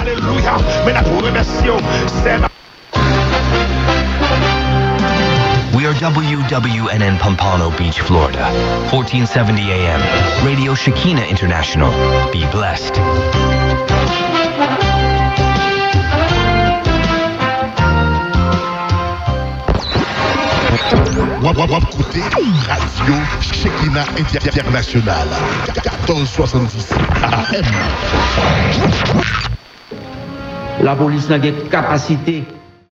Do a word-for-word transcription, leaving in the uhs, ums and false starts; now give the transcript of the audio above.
Alléluia. Mais nous vous remercions. C'est We are W W N N Pompano Beach, Florida. fourteen seventy A M. Radio Shekinah International. Be blessed. Wap wap wap côté Radio Shekinah International. quatorze soixante-dix A M. La police n'a pas de capacité